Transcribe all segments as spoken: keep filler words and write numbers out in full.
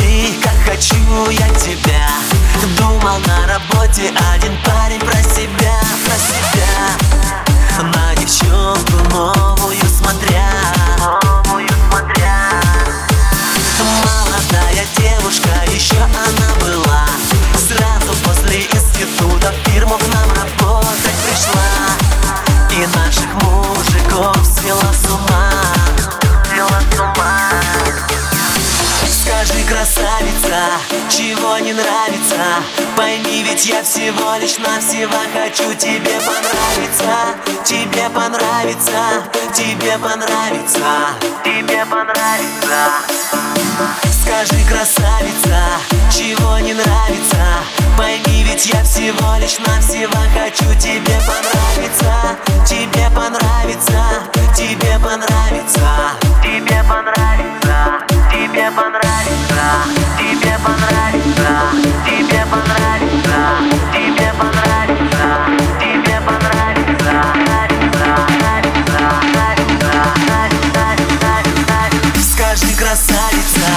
Посмотри, как хочу я тебя. Думал на работе один парень про себя, про себя. На девчонку новую смотря, новую смотря. Молодая девушка, еще она была. Сразу после института в фирму к нам работать пришла. И наших мужиков свела с ума, свела с ума. Скажи, красавица, чего не нравится? Пойми, ведь я всего лишь навсего хочу тебе понравиться. Тебе понравится, тебе понравится, тебе понравится. Скажи, красавица, чего не нравится? Пойми, ведь я всего лишь навсего хочу тебе понравиться. Тебе понравится, тебе понравится, тебе понравится, тебе понравится, тебе понравится, тебе понравится, тебе понравится, тебе понравится, скажи, красавица.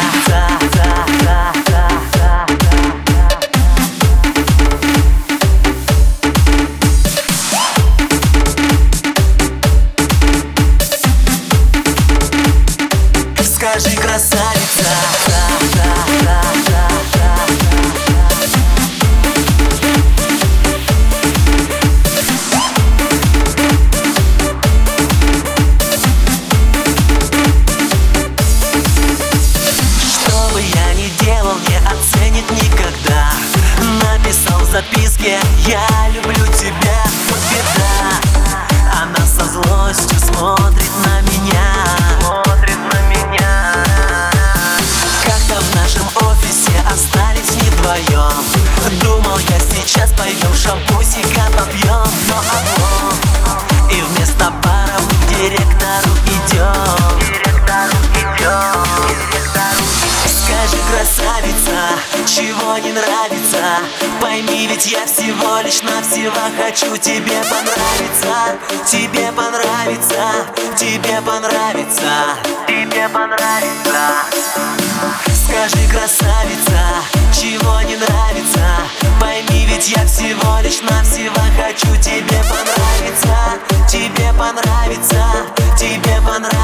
Скажи, красавица. Что бы я ни делал, не оценит никогда. Написал в записке: я люблю тебя, вот беда. Она со злостью смотрит на меня, смотрит на меня. Как-то в нашем офисе остались не вдвоем. Думал, я сейчас пойдем шампусика попьем, но облом. И вместо бара мы к директору идем, директору идем, директору. Скажи, красавица, чего не нравится? Пойми, ведь я всего лишь навсего хочу тебе понравиться. Тебе понравится, тебе понравится, тебе понравится. Скажи, красавица, чего не нравится? Пойми, ведь я всего лишь навсего хочу тебе понравиться. Тебе понравится, тебе понравится.